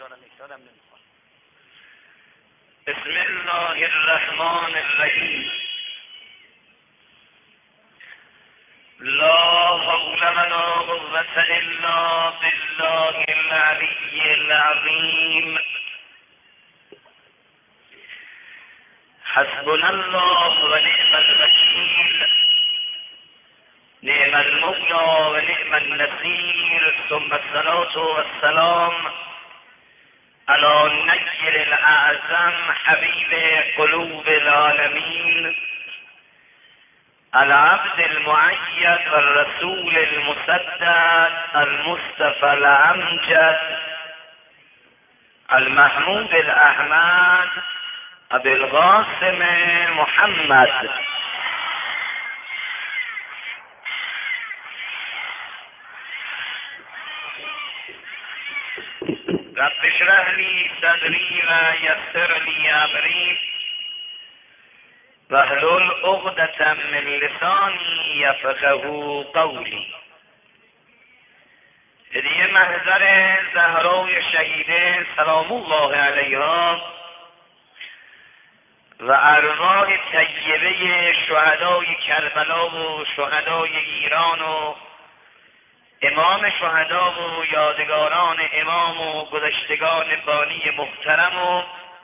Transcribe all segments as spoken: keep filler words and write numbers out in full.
بسم الله الرحمن الرحیم. لا حول ولا قوة الا بالله العلی العظیم. حسبنا الله و نعم الوکیل، نعم المولی و نعم النصیر. ثم الصلاة والسلام على نجل الاعظم حبیب قلوب العالمین، العبد المؤید والرسول المسدد المصطفى الامجد المحمود الاحمد ابی القاسم محمد. رب اشرح لی صدری و یسر لی امری واحلل عقدة من لسانی یفقهوا قولی. هدیه محضر زهرای شهیده سلام الله علیها و ارواح طیبه شهدای کربلا و شهدای ایران و امام شهدا و یادگاران امام و گذشتگان بانی محترم و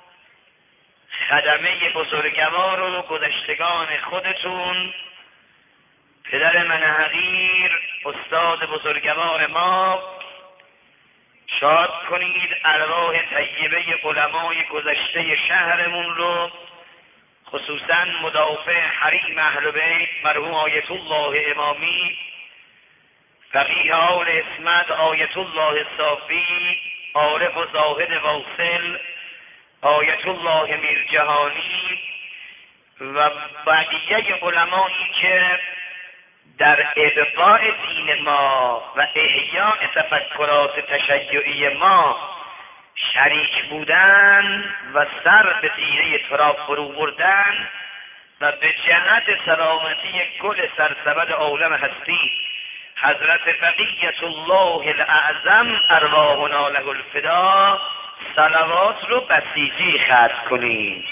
خدمه بزرگوار و گذشتگان خودتون، پدر من حقیر، استاد بزرگوار ما، شاد کنید ارواح طیبه علمای گذشته شهرمون رو، خصوصا مدافع حریم اهل بیت مرحوم آیت الله امامی، فقیه آل اسمت آیت الله صافی، عارف و زاهد واصل آیت الله میرجهانی و بقیه علمایی که در ابقاء دین ما و احیاء تفکرات تشیعی ما شریک بودن و سر به تیره تراب فرو بردن و به جهت سلامتی گل سرسبد عالم هستی حضرت بقیت الله الاعظم ارواحنا له الفدا صلوات رو بسیجی ختم کنیم.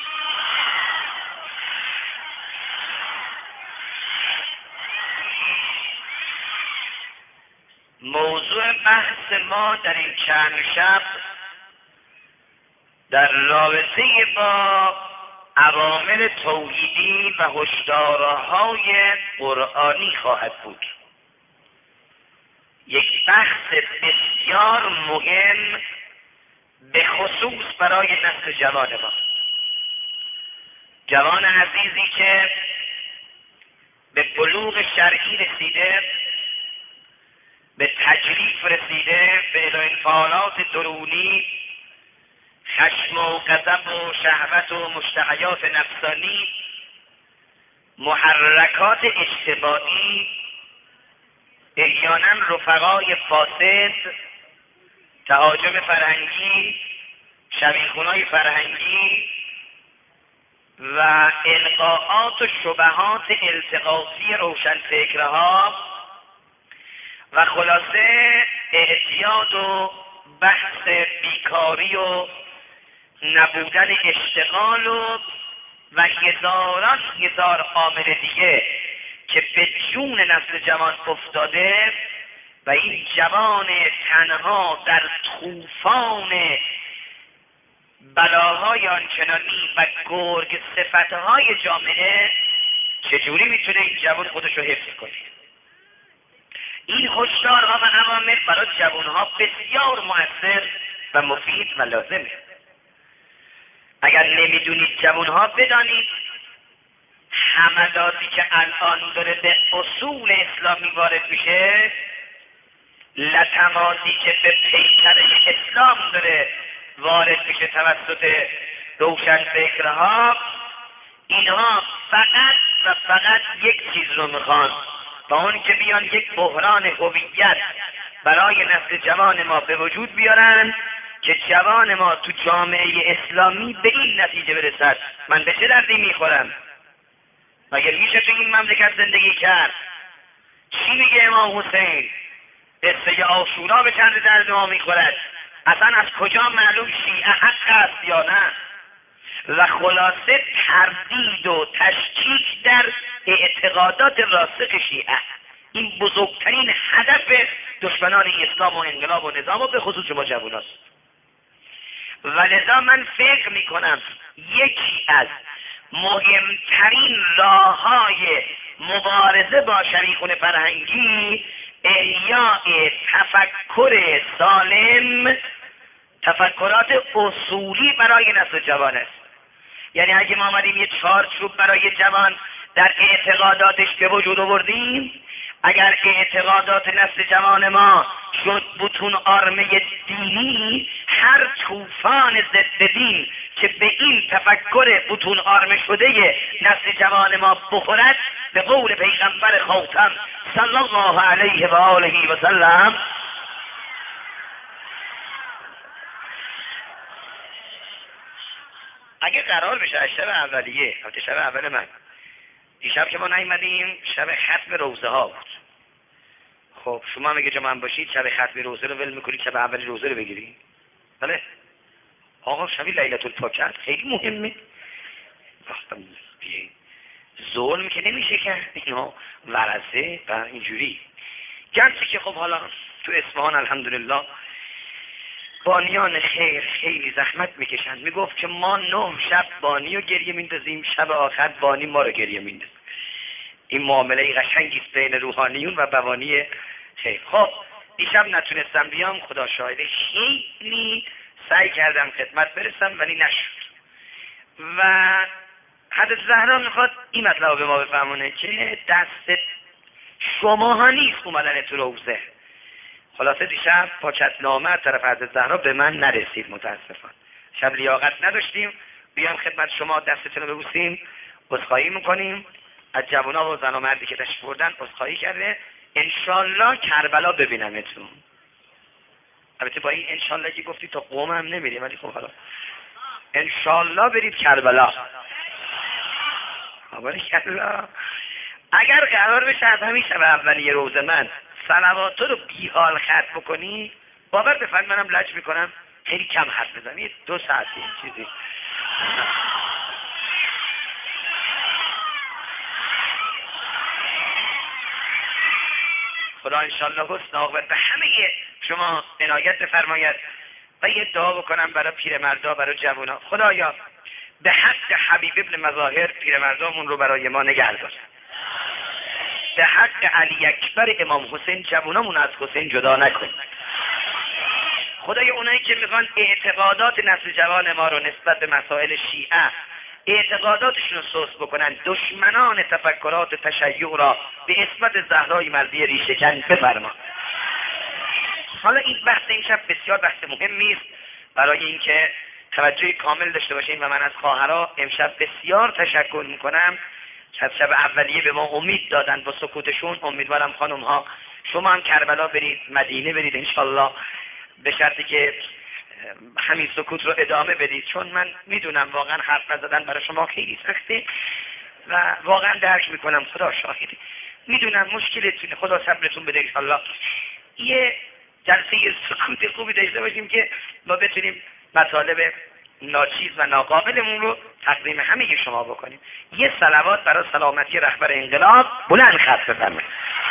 موضوع بحث ما در این چند شب در رابطه با عوامل توحیدی و هشدارهای قرآنی خواهد بود. یک بحث بسیار مهم به خصوص برای نسل جوان ما، جوان عزیزی که به بلوغ شرعی رسیده، به تکلیف رسیده، به انفعالات درونی، خشم و غضب و شهوت و مشتهیات نفسانی، محرکات اجتماعی، احیانا رفقای فاسد، تهاجم فرهنگی، شبیخونای فرهنگی و القاءات و شبهات التقاطی روشنفکرها و خلاصه اعتیاد و بحث بیکاری و نبودن اشتغال و و هزاران هزار عامل دیگه که به جون نسل جوان افتاده و این جوان تنها در طوفان بلاهای آنچنانی و گرگ صفتهای جامعه چجوری میتونه این جوان خودش رو حفظ کنه. این هشدارها و عوامل برای جوانها بسیار مؤثر و مفید و لازمه. اگر نمیدونید جوانها بدانید حملاتی که الان داره به اصول اسلامی وارد میشه، لطماتی که به پیکره اسلام داره وارد میشه توسط روشنفکرها، اینها فقط و فقط یک چیز رو میخوان، با اون که بیان یک بحران هویت برای نسل جوان ما به وجود بیارن که جوان ما تو جامعه اسلامی به این نتیجه برسد من به چه دردی میخورم؟ مگه میشه تو این مملکت زندگی کرد؟ چی میگه امام حسین؟ قصه عاشورا به چند درد ما میخورد؟ اصلا از کجا معلوم شیعه حق است یا نه؟ و خلاصه تردید و تشکیک در اعتقادات راسخ شیعه، این بزرگترین هدف دشمنان اسلام و انقلاب و نظام و به خصوص شما جواناست. و لذا من فکر میکنم یکی از مهمترین راههای مبارزه با شریکون فرهنگی احیاء تفکر سالم، تفکرات اصولی برای نسل جوان است. یعنی اگه ما آمدیم یه چارچوب برای جوان در اعتقاداتش به وجود آوردیم، اگر اعتقادات نسل جوان ما شد بتون آرمه دینی، هر طوفان ضد دین که به این تفکر بتون آرمه شده نسل جوان ما بخورد، به قول پیغمبر خاتم صلی الله علیه و آله و سلم، اگه قرار بشه از شب اولیه، البته شب اول من دیشب که ما نیومدیم شب ختم روزه ها بود. خب شما هم اگه جمع باشید شب ختم روزه رو ول میکنید شب اولی روزه رو بگیرید. بله آقا شب لیلة القدر خیلی مهمه. وقتی ظلم که نمیشه کرد، اینا ورثه و اینجوری. گرچه که خب حالا تو اصفهان الحمدلله بانیان خیر خیلی زحمت میکشند. میگفت که ما نه شب بانی رو گریه میندازیم، شب آخر بانی ما رو گریه میندازیم. این معامله قشنگی است بین روحانیون و بوانی خیر. خب دیشب نتونستم بیام، خدا شاهده خیلی سعی کردم خدمت برسم ولی نشد. و حضرت زهرا میخواد این مطلب به ما بفهمونه که دست شما ها نیست اومدن تو روزه. خلاصه دیشب پاکتنامه از طرف حضرت زهرا به من نرسید متاسفانه. شب لیاقت نداشتیم بیام خدمت شما دستتون رو ببوسیم، عذرخواهی میکنیم از جوانا و زن و مردی که تشریف بردن، عذرخواهی کرده. انشالله کربلا ببینمتون. البته با این انشالله که گفتی تا قوم هم نمیریم، ولی خب حالا انشالله برید کربلا. باریکلا. اگر قرار بشه از همین شب اولیه روز من صلوات رو بیحال ختم بکنی، باور بفرمایید منم لج میکنم خیلی کم حرف بزنم، یه دو ساعتی چیزی. خدا انشالله حسن عاقبت به همه شما عنایت بفرماید. و یه دعا بکنم برای پیرمردا، برای جوانا. خدایا به حق حبیب ابن مظاهر پیرمردامون رو برای ما نگهدار. به حق علی اکبر امام حسین جوانامون از حسین جدا نکن. خدای اونایی که میخوان اعتقادات نسل جوان ما رو نسبت به مسائل شیعه اعتقاداتشون رو سوس بکنن، دشمنان تفکرات تشیع را به اسمت زهرای مرضی ریشه‌کن بفرما. حالا این بحث این شب بسیار بحث مهمی است برای اینکه توجه کامل داشته باشین و من از خواهرها امشب بسیار تشکر میکنم که از شب اولیه به ما امید دادن با سکوتشون. امیدوارم خانم ها شما هم کربلا برید، مدینه برید انشالله، به شرطی که همین سکوت رو ادامه بدید، چون من میدونم واقعا حرف نزدن برای شما خیلی سخته و واقعا درک میکنم، خدا شاهده. میدونم مشکلتونه، خدا صبرتون بده انشالله. یه جلسه سکوت خوبی داشته باشیم که ما بتونیم مطالب ناچیز و ناقابلمون رو تقدیم همه شما بکنیم. یه صلوات برای سلامتی رهبر انقلاب بلند خط بفرمایید.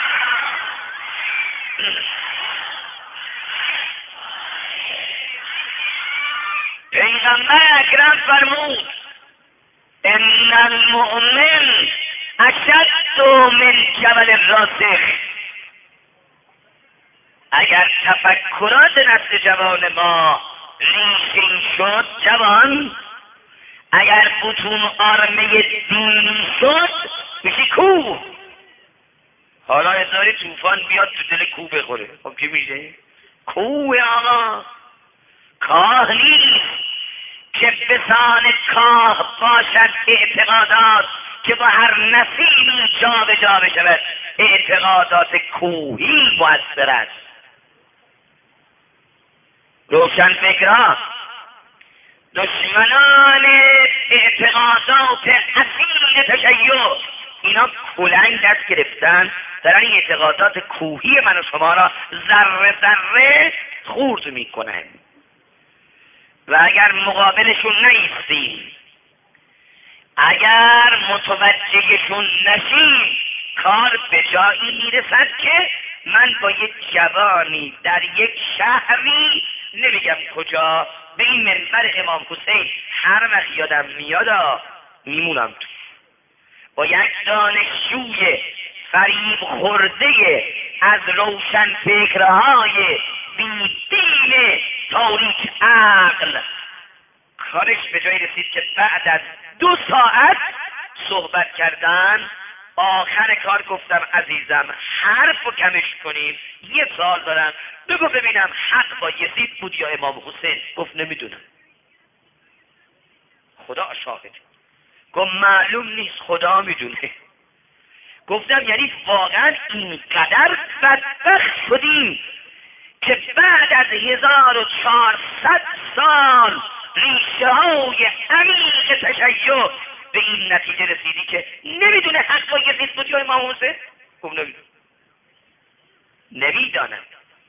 پیغمبر اکرم فرمود ان المؤمن اشد من جبل الراسخ. اگر تفکرات نسل جوان ما ریشه‌ای شد جوان، اگر بتون آرمه دینی شد میشه کوه. حالا هزاری طوفان بیاد تو دل کوه بخوره، خب چی میشه؟ کوه آقا کاه نیست که بسان کاه باشد اعتقادات که با هر نسیمی جا به جا بشود. اعتقادات کوهی مؤثر است. روشن فکرها دشمنان اعتقادات اصیل تشیع، اینا کلنگ دست گرفتن دارن اعتقادات کوهی من و شما را ذره ذره خورد میکنن. و اگر مقابلشون نیستیم، اگر متوجهشون نشیم، کار به جایی میرسد که من با یک جوانی در یک شهری، نمیگم کجا، به این منبر امام حسین هر وقت یادم میاد میمونم تو، با یک دانشجوی فریب خورده از روشن فکرهای بیدین تاریک عقل، کارش به جایی رسید که بعد از دو ساعت صحبت کردن آخر کار گفتم عزیزم حرف رو کمش کنیم، یه سال دارم، بگو ببینم حق با یزید بود یا امام حسین؟ گفت نمیدونم. خدا شاهد. گفت معلوم نیست، خدا میدونه. گفتم یعنی واقعا اینقدر بدبخت شدیم که بعد از هزار و چهارصد سال ریشه های عمیق تشیع به این نتیجه رسیدی که نمیدونه حق با یزید بود یا امام حسین؟ گفت نمیدونم. نمیدانم.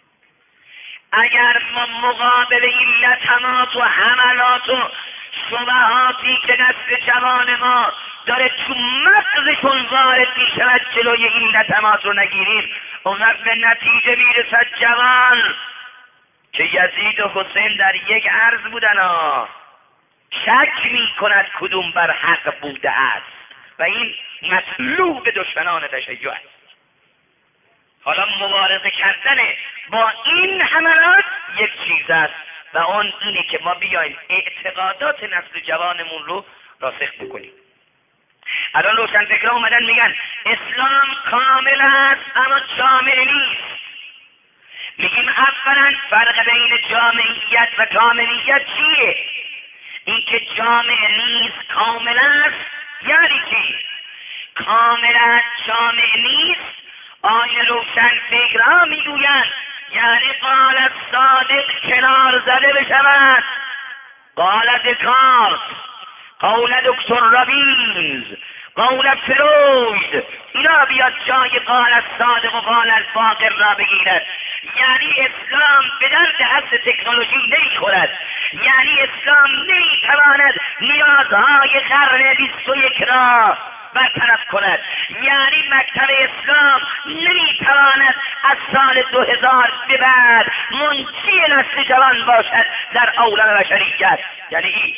اگر ما مقابل این لطمات و حملات و شبهاتی که نسل جوان ما داره تو مغزشون وارد میشود جلوی این لطمات رو نگیریم، اون وقت به نتیجه میرسد جوان که یزید و حسین در یک عرض بودن ها، شک میکند کدوم بر حق بوده است و این مطلوب دشمنان تشیع است. حالا مبارزه کردن با این حملات یک چیز است و اون اینه که ما بیایم اعتقادات نسل جوانمون رو راسخ بکنیم. الان روشنفکرها اومدن میگن اسلام کامل است اما جامع نیست. میگیم اولا فرق بین جامعیت و کاملیت چیه؟ اینکه جامع نیست کامل است یعنی چی؟ کامل است جامع نیست، آیه روشنفکرها میگویند یعنی قال الصادق کنار زده بشود، قال دکارت، قول دکتر رابینز، قول فروید، اینا بیاد جای قال الصادق و قال الباقر را بگیرد. یعنی اسلام به درد اصل تکنولوژی نمیخورد، یعنی اسلام نمیتواند نیازهای قرن بیست و یک را برطرف کند، یعنی مکتب اسلام نمیتواند از سال دو هزار به بعد منشی نسل جوان باشد در عالم بشریت. یعنی این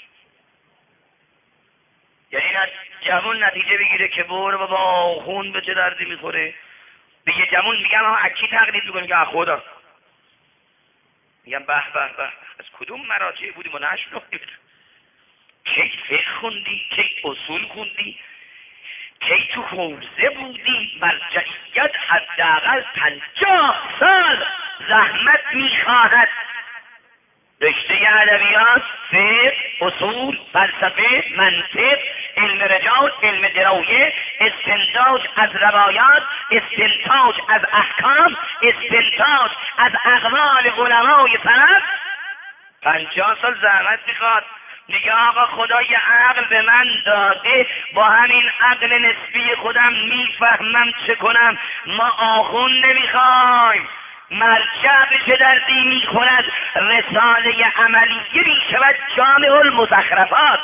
یعنی جوان نتیجه بگیره که برو بابا خون به چه دردی میخوره. به یه جوان میگم ها اکی تقلید میکنه، میگه خدا، میگم به به به از کدوم مراجع بودیم و نشناختیم؟ کی فقه خوندی؟ کی اصول خوندی؟ کی تو حوزه بودی؟ مرجعیت حداقل پنجاه سال زحمت میخواهد. رشته ادبیات، فقه، اصول، فلسفه، منطق، علم رجال، علم دراویه، استنتاج از روایات، استنتاج از احکام، استنتاج از اقوال علمای سلف، پنجاه سال زحمت میخواد. میگه آقا خدای عقل به من داده، با همین عقل نسبی خودم میفهمم چه کنم. ما آخون نمیخوایم، مرجع به چه دردی میخورد. رساله عملیه میشود جامع المزخرفات.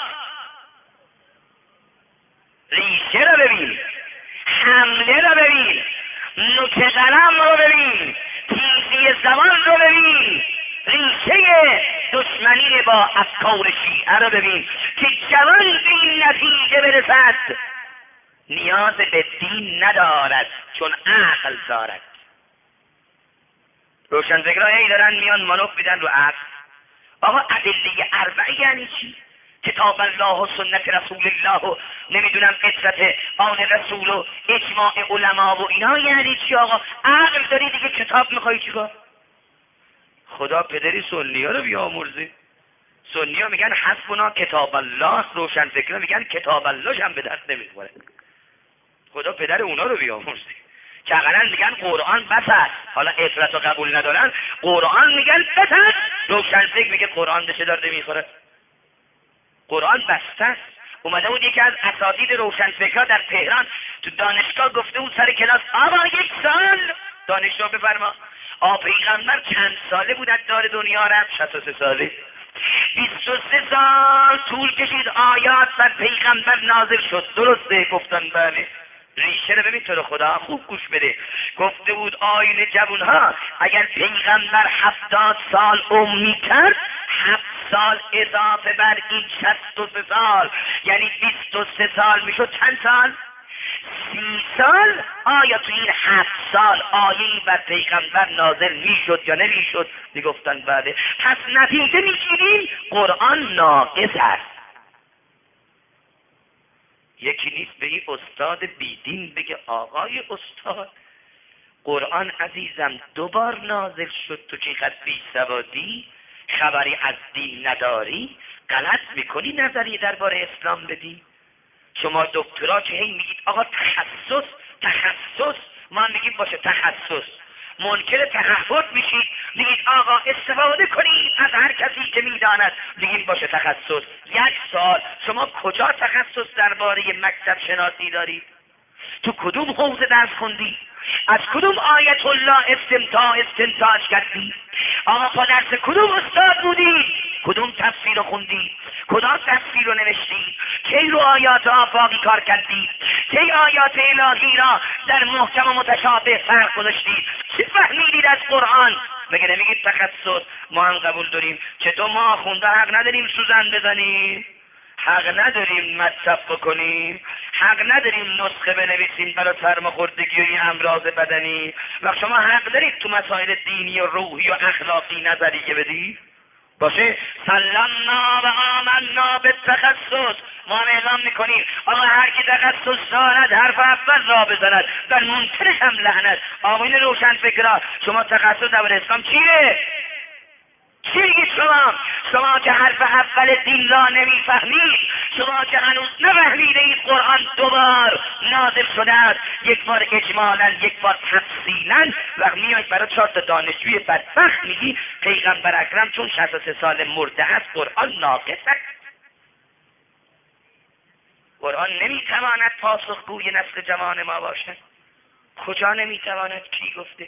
ریشه رو ببین، حمله رو ببین، نوک قلم رو ببین، تیزی زبان رو ببین، ریشه دشمنی با افکار شیعه رو ببین که جوان به این نتیجه برسد نیاز به دین ندارد چون عقل دارد. روشنفکرها هی دارن میان مانوف میدن رو عقل. آقا ادله اربعه یعنی چی؟ کتاب الله و سنت رسول الله و نمیدونم اطرت آن رسول و اجماع علما و اینا یعنی چی؟ آقا عقل داری دیگه کتاب میخوای چیکار؟ خدا پدری سنی ها رو بیامرزه. سنی ها میگن حسبنا کتاب الله، روشنفکرها میگن کتاب الله هم به دست نمیخوره. خدا پدر اونا رو بیامرزه که اقلا میگن قرآن بس است. حالا اطرت رو قبول ندارن، قرآن میگن بس است، روشنفکر میگه قرآن به چه درد میخوره؟ قرآن بسته است. اومده بود یکی از اساتید روشنفکرها در تهران تو دانشگاه گفته بود سر کلاس آقا یک سال دانشجو بفرما آ پیغمبر چند ساله بود از دار دنیا رفت؟ شصت و سه ساله. بیست و سه سال طول کشید آیات بر پیغمبر نازل شد. درسته؟ گفتن بله. ریشه رو ببین تو رو خدا خوب گوش بده. گفته بود آیین جوانها اگر پیغمبر هفتاد سال عمر میکرد، هفت سال اضافه بر این شصت و سه سال یعنی بیست و سه سال میشد چند سال؟ سی سال. آیا تو این هفت سال آیه‌ای بر پیغمبر نازل میشد یا نمیشد؟ میگفتن بله. پس نتیجه میگیریم قرآن ناقص است. یکی نیست به این استاد بیدین بگه آقای استاد قرآن عزیزم دوبار نازل شد، تو چقدر بی سوادی، خبری از دین نداری، غلط میکنی نظریه درباره اسلام بدی. شما دکترا چه هی میگید آقا تخصص تخصص، ما میگیم باشه تخصص. منکر تحول میشید میگید آقا استفاده کنید از هر کسی که میداند، میگیم باشه تخصص. یک سال شما کجا تخصص درباره مکتب شناسی دارید؟ تو کدوم حوزه درس خوندی؟ از کدوم آیت الله استمتاع استنتاج کردی؟ آقا با درس کدوم استاد بودی؟ کدوم تفسیر رو خوندی؟ کدام تفسیر رو نوشتی؟ کی رو آیات آفاقی کار کردی؟ کی آیات الهی را در محکم و متشابه فرق گذاشتی؟ چی فهمیدید از قرآن؟ مگه نمیگید تخصص؟ ما هم قبول داریم. چطور ما خونده حق نداریم سوزن بزنیم؟ حق نداریم مصرف بکنیم؟ حق نداریم نسخه بنویسیم برای سرماخوردگی و این امراض بدنی؟ و شما حق دارید تو مسائل دینی و روحی و اخلاقی نظریه بدید؟ باشه سلمنا و آمنا به تخصص. ما هم اعلام میکنیم آقا هر کی تخصص دارد حرف اول را بزند، در منکرش هم لعنت. آقایون روشن فکرها شما تخصص در اسلام چیه؟ چی میگید شما؟ شما که حرف اول دین را نمیفهمید، شما که هنوز نفهمیده اید قرآن دوبار نازل شده است، یک بار اجمالا یک بار تفصیلا، و میاید برای چهار تا دانشجوی بدبخت میگی پیغمبر اکرم چون شصت و سه سال مرده است قرآن ناقص است. قرآن نمیتواند پاسخگوی نسل جوان ما باشد. کجا نمیتواند؟ کی گفته؟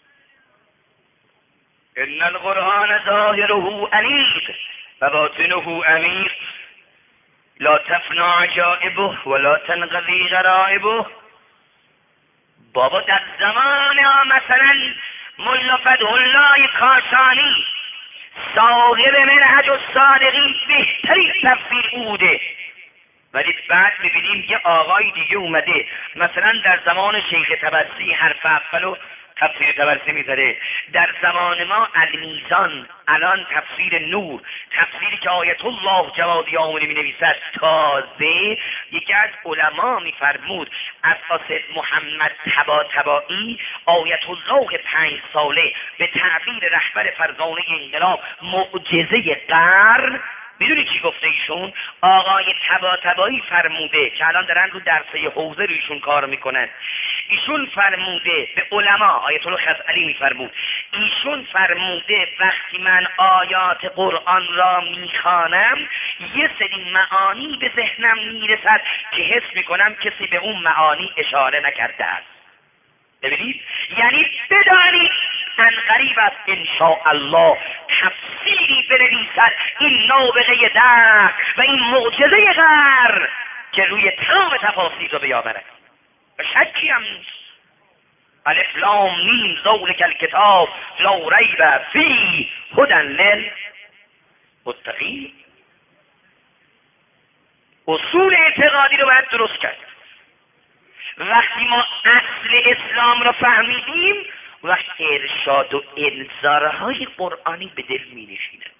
ان القرآن ظاهره انیق و باطنه عمیق لا تفنی عجائبه ولا تنقضی غرائبه. بابا در زمان ها مثلا ملا فتح الله کاشانی صاحب منهج الصادقین بهترین تفسیر بوده، ولی بعد میبینیم یه آقای دیگه اومده مثلا در زمان شیخ طبرسی حرف اولو تفسیر طبرسی میذاره، در زمان ما المیزان الان تفسیر نور، تفسیری که آیت الله جوادی آمونی می نویسد. تازه یکی از علما میفرمود از قاسد محمد طباطبایی آیت الله پنج ساله به تعبیر رهبر فرزانه انقلاب معجزه قرن. میدونی چی گفته ایشون؟ آقای طباطبایی فرموده که الان دارن رو درسه حوزه رو ایشون کار میکنن. ایشون فرموده به علما، آیت الله خزعلی میفرمود، ایشون فرموده وقتی من آیات قرآن را میخوانم یه سری معانی به ذهنم میرسد که حس میکنم کسی به اون معانی اشاره نکرده است. ببینید، یعنی بدانید ان قریب است انشاءالله تفسیری بنویسد این نابغه در و این معجزه غر که روی تمام تفاسیر رو بیاورد و شکی هم نیست. الف لام میم ذالک الکتاب لا ریب فیه هدی للمتقین. اصول اعتقادی رو باید درست کرد. وقتی ما اصل اسلام رو فهمیدیم و ارشاد و انذارهای قرآنی به دل می نشیند.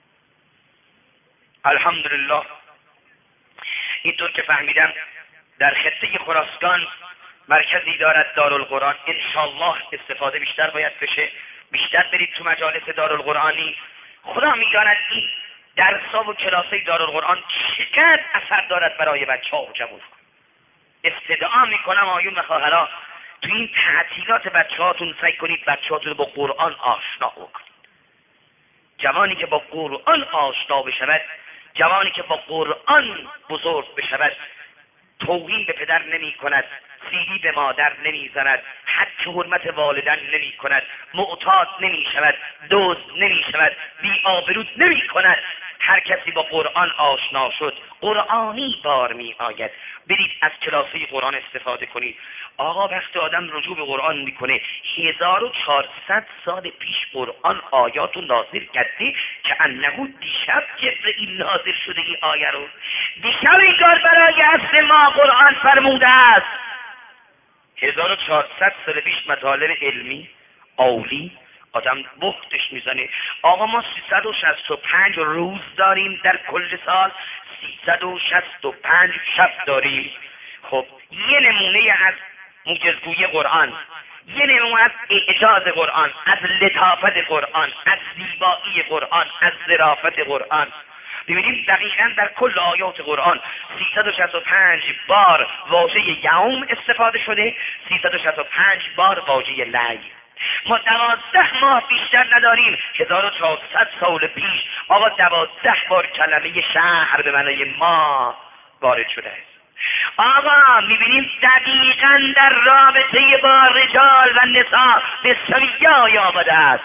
الحمدلله اینطور که فهمیدم در خطه خراسان مرکزی دارد دارالقرآن. انشالله استفاده بیشتر باید بشه، بیشتر برید تو مجالس دارالقرآنی. خدا میداند این درسا و کلاسای دارالقرآن چقدر اثر دارد برای بچه ها و جوان. استدعا میکنم آیون و خواهرها تو این تعطیلات بچه هاتون سعی کنید بچه هاتون با قرآن آشنا بکنید. جوانی که با قرآن آشنا بشود، جوانی که با قرآن بزرگ بشود، توهین به پدر نمی کند، سیلی به مادر نمی زند، حد حرمت والدین نمی کند، معتاد نمی شود، دزد نمی شود، بی آبرو نمی کند. هر کسی با قرآن آشنا شد قرآنی بار می آید. برید از کلاسه قرآن استفاده کنید. آقا وقتی آدم رجوع به قرآن میکنه هزار و چهارصد سال پیش قرآن آیات رو نازل کرده که انه دیشب جبرئیل نازل شده این آیه رو. دیشب این کار برای اصل ما قرآن فرموده است. هزار و چهارصد سال پیش مطالب علمی عالی آدم بختش میزنه. آقا ما سیصد و شصت و پنج روز داریم در کل سال، سیصد و شصت و پنج شب داریم. خب یه نمونه از معجزگویی قرآن، یه نمونه از اعجاز قرآن، از لطافت قرآن، از زیبایی قرآن، از ظرافت قرآن. ببینیم دقیقا در کل آیات قرآن سیصد و شصت و پنج بار واژه یوم استفاده شده، سیصد و شصت و پنج بار واژه لیل. ما دوازده ماه بیشتر نداریم. هزار و چهارصد سال پیش آقا دوازده بار کلمه شهر به معنای ما وارد شده است. آقا میبینیم دقیقا در رابطه با رجال و نساء به سویه آمده است.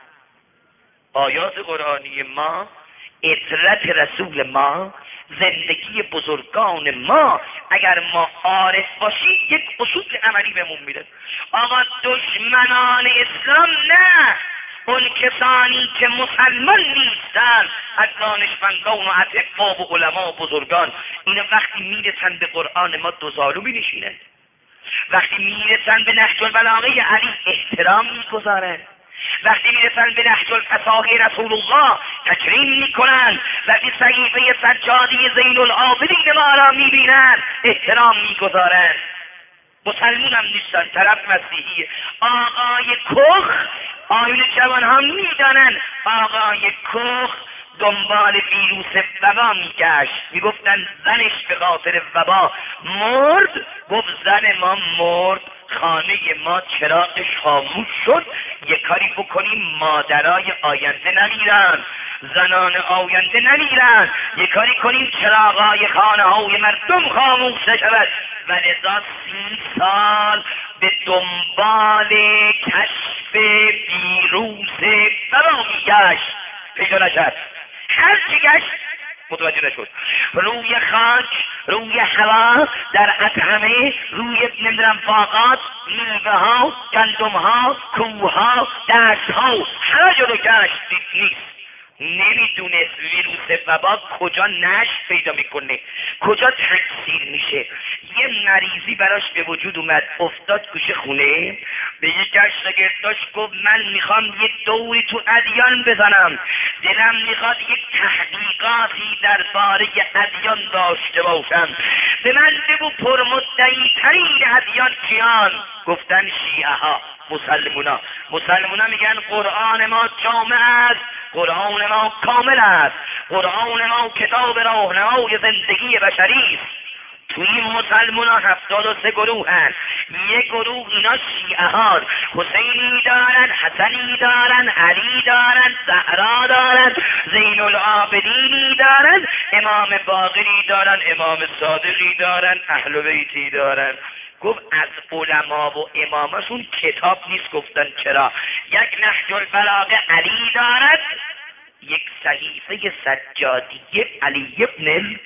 آیات قرآنی ما، اطرت رسول ما، زندگی بزرگان ما، اگر ما عارف باشیم یک اصول عملی بهمون میده. آقا دشمنان اسلام نه، اون کسانی که مسلمان نیستن از دانشمندان و اطباء و علما و بزرگان، اینا وقتی میرسن به قرآن ما دوزالو مینشینن، وقتی میرسن به نهج البلاغه علی احترام میگذارن، وقتی میرسن به نهج الفصاحه رسول الله تکریم میکنن، وقتی صحیفه سجادی زین العابدین ما را میبینن احترام میگذارن. مسلمون هم نیستن، طرف مسیحی. آقای کخ، آیون جوان ها میدانن آقای کخ دنبال ویروس وبا میگشت، میگفتن زنش به خاطر وبا مرد. گفت زن ما مرد، خانه ما چراغش خاموش شد، یه کاری بکنیم مادرای آینده نمیرن، زنان آینده نمیرن، یه کاری کنیم چراغای خانه های مردم خاموش نشود. و لذا سی سال به دنبال کشف ویروس وبا میگشت، پیدا نشد. هر چی گشت متوجه نشد. روی خاک، روی هوا، در اطعمه، روی نمیدونم باغات، میوه ها، گندم ها، کوه ها، دشت ها، همه جلو گشت دید نیست. نمیدونست ویروس وبا کجا نشت پیدا میکنه، کجا تکثیر میشه. یه مریضی براش به وجود اومد، افتاد گوشه خونه، به یک شاگرداش گفت من میخوام یه دوری تو ادیان بزنم، دلم میخواد یک تحقیقاتی درباره ادیان داشته باشم، به من بگو پرمدعی ترین ادیان کیان؟ گفتن شیعه ها، مسلمونا. مسلمونا میگن قرآن ما جامع است، قرآن ما کامل است، قرآن ما کتاب راهنمای زندگی بشری است. توی این مسلمان ها هفتاد و سه گروه هست. یک گروه اینا شیعه ها، حسینی دارن، حسنی دارن، علی دارن، زهرا دارن، زین العابدینی دارن، امام باقری دارن، امام صادقی دارن، اهل بیتی دارن. گفت از علما و امامشون کتاب نیست. گفتن چرا؟ یک نهج البلاغه علی دارد، یک صحیفه سجادیه علی ابن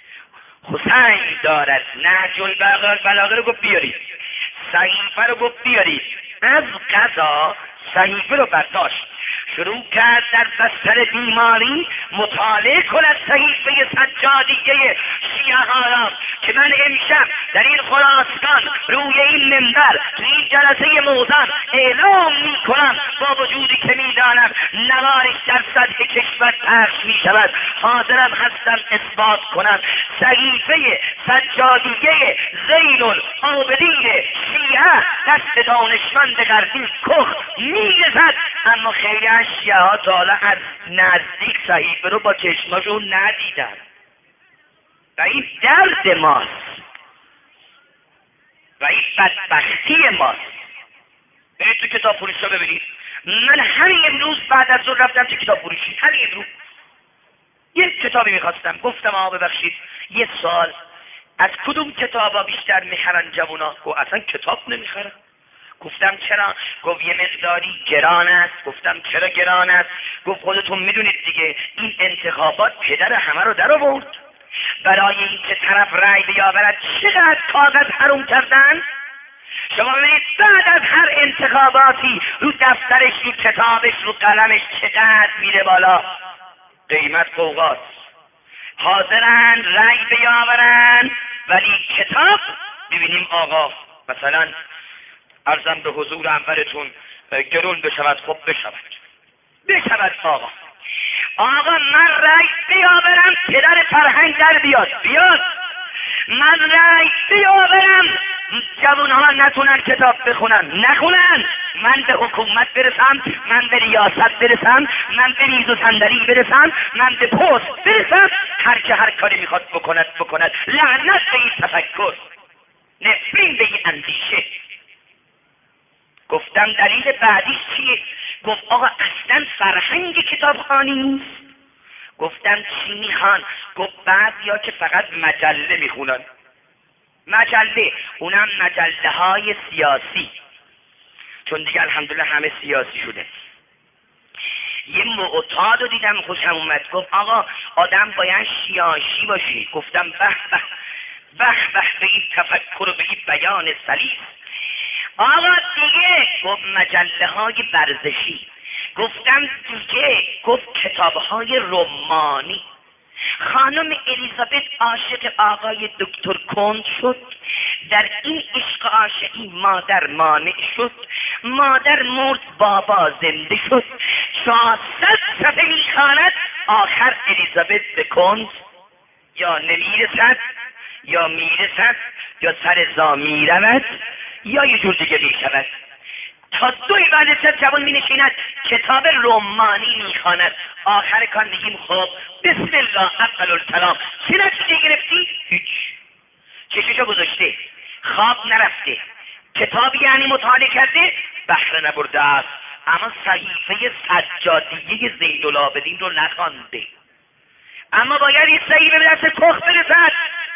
حسین دارد. نهج البلاغه رو گفت بیارید، صحیفه رو گفت بیارید. از قضا صحیفه رو برداشت، شروع کرد در بستر بیماری مطالعه کند صحیفه سجادیه شیعه ها که من امشب در این خراسان روی این منبر توی این جلسه موزن اعلام می کنم، با وجودی که می دانم نوارش در سطح کشور پخش می شود، حاضرم هستم اثبات کنم صحیفه سجادیه زین العابدین شیعه دست دانشمند غربی کخ می رسد. اما خیلی از شیعه ها تا حالا از نزدیک صحیفه رو با چشماشون ندیدن و این درد ماست و این بدبختی ماست. برید تو کتاب فروشی ها ببینید. من همین امروز بعد از ظهر رفتم تو کتاب فروشی، همین امروز یک کتابی میخواستم، گفتم آقا ببخشید یه سال از کدوم کتابا بیشتر میخرن جوونا؟ گفت اصلا کتاب نمیخرن. گفتم چرا؟ گفت یه مقداری گران است. گفتم چرا گران است؟ گفت خودتون میدونید دیگه این انتخابات پدر همه رو در آورد. برای این که طرف رأی بیاورد چقدر کاغذ حروم کردن؟ شما ببینید بعد از هر انتخاباتی رو دفترش، رو کتابش، رو قلمش چقدر میره بالا. قیمت قوقاست. حاضرن رأی بیاورن ولی کتاب ببینیم آقا مثلا عرضم به حضور اولتون گرون بشود، خب بشود بشود آقا آقا من رأی بیاورم پدر فرهنگ در بیاد بیاد من رأی بیاورم جوان ها نتونن کتاب بخونن نخونن، من به حکومت برسم، من به ریاست برسم، من به میز و صندلی برسم، من به پست برسم، هر که هر کاری میخواد بکند بکند. لعنت به این تفکر، نفرین به این اندیشه. گفتم دلیل بعدیش چیه؟ گفت آقا اصلا فرهنگ کتابخوانی نیست. گفتم چی میخوان؟ گفت بعضیا که فقط مجله میخونن. مجله، اونم مجله های سیاسی، چون دیگه الحمدلله همه سیاسی شده. یه معتاد رو دیدم خوشم اومد، گفت آقا آدم باید شیاشی باشی. گفتم به به به به به این تفکر و به این بیان سلیس. آقا دیگه گفت مجله های ورزشی. گفتم دیگه گفت کتاب های رمانی. خانم الیزابت عاشق آقای دکتر کند شد، در این عشق عاشقی مادر مانع شد، مادر مرد بابا زنده شد، چهارصد صفحه میخواند آخر الیزابت به کند یا نمیرسد یا میرسد یا سر زا میرود یا یه جور دیگه میشود. تا دو بعد جوان می نشیند کتاب رمانی میخواند. آخر کار میگیم خب بسم الله اول الکلام. چه نتیجه گرفتی؟ هیچ. چششو گذاشته، خواب نرفته، کتاب یعنی مطالعه کرده، بهره نبرده است، اما صحیفه سجادیه زین العابدین رو نخوانده. اما باید این صحیفه به دست کخ برسد،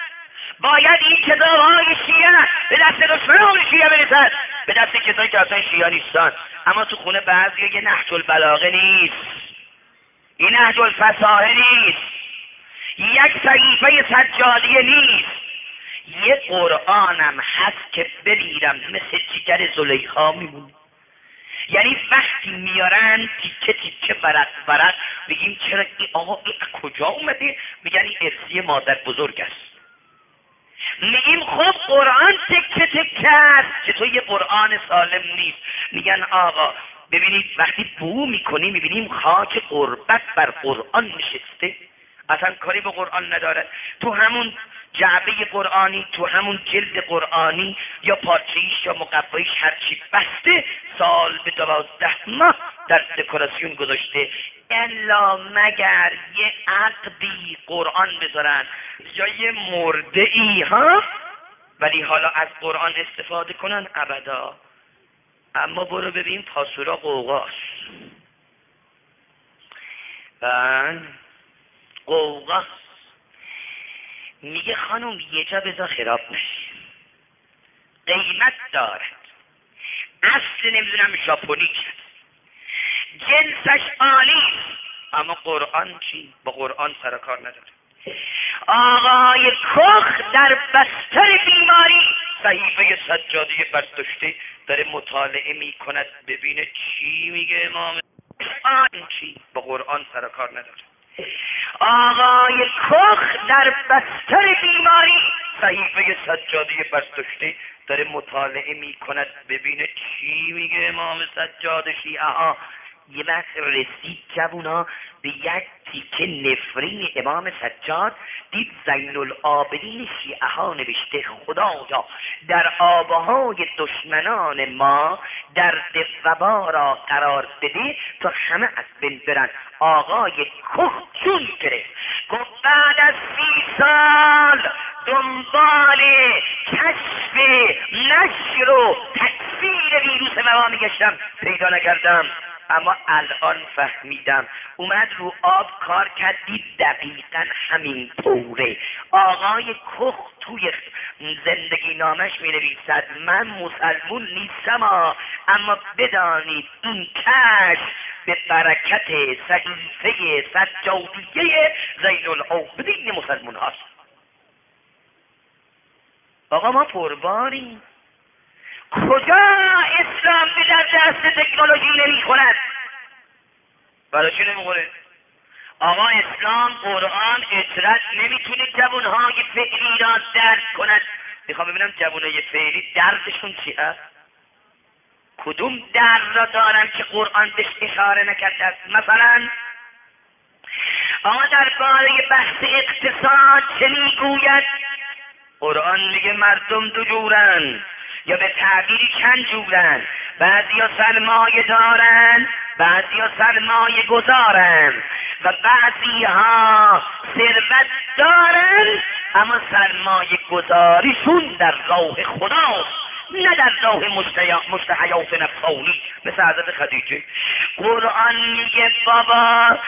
باید این کتاب های شیعه به دست دشمنان شیعه برسد، به دست کسایی که اصلا شیعه نیستن. اما تو خونه بعضی یه نهج البلاغه نیست، این نهج الفصاحه نیست، یک صحیفه سجادیه نیست، یه قرآنم هست که بمیرم مثل جگر زلیخا میمونه. یعنی وقتی میارن تیکه تیکه ورق ورق بگیم چرا این آقا این کجا اومده؟ میگن این ارثی مادر بزرگ است. میگیم خب قرآن تکه تکه است که تو یه قرآن سالم نیست. میگن آقا ببینید وقتی بو میکنی میبینیم خاک قربت بر قرآن نشسته، اصلا کاری به قرآن ندارد. تو همون جعبه قرآنی، تو همون جلد قرآنی یا پارچه‌ایش یا مقوایش هرچی بسته سال به دوازده ماه در دکوراسیون گذاشته، الا مگر یه عقدی قرآن بذارن یا یه مرده ای ها، ولی حالا از قرآن استفاده کنن ابدا. اما برو ببین پاسورا قوقاست. بله قوقاست. میگه خانم یه جا بذار خراب نشه، قیمت دارد، اصل نمیدونم ژاپنی کرد، جنسش عالی، اما قرآن چی؟ با قرآن سر کار نداره. آقای کخ در بستر بیماری صحیفه سجادی برداشته داره مطالعه میکند ببینه چی میگه امام. آن چی؟ با قرآن سر کار نداره. آقای کخ در بستر بیماری صحیفه سجادی برداشته داره مطالعه میکند ببینه چی میگه امام سجاد شیعه ها. یه وقت رسید جوونا به یک تیکه نفرین امام سجاد، دید زین العابدین شیعه ها نوشته خدایا در آبهای دشمنان ما در وبا را قرار بده تا همه از بین برن. آقای کخ جون گرفت، گفت بعد از سی سال دنبال کشف نشر و تکثیر ویروس وبا میگشتم، پیدا نکردم. اما الان فهمیدم. اومد رو آب کار کرد، دید دقیقا همین طوره. آقای کخ توی زندگی نامش می نویسد من مسلمون نیستم، اما بدانید این کشف به برکت صحیفه سجادیه زین العابدین مسلمون هاست. آقا ما پرباریم. کجا اسلام به در دست تکنولوژی نمیخورد؟ برای چی نمیخوره؟ آقا اسلام قرآن اطرت نمیتونه جوانهای فعلی را درد کند. میخوام ببینم جوانهای فعلی دردشون چیه؟ کدوم درد را دارن که قرآن بهش اشاره نکرده است؟ مثلا آقا درباره بحث اقتصاد چه میگوید؟ قرآن میگه مردم دو جورن، یا به تعبیری چند جورن. بعضی ها سرمایه دارن، بعضی ها سرمایه گذارن و بعضی ها ثروت دارن اما سرمایه گذاریشون در راه خداست نه در راه مشتهیات نفسانی، مثل حضرت خدیجه. قرآن میگه بابا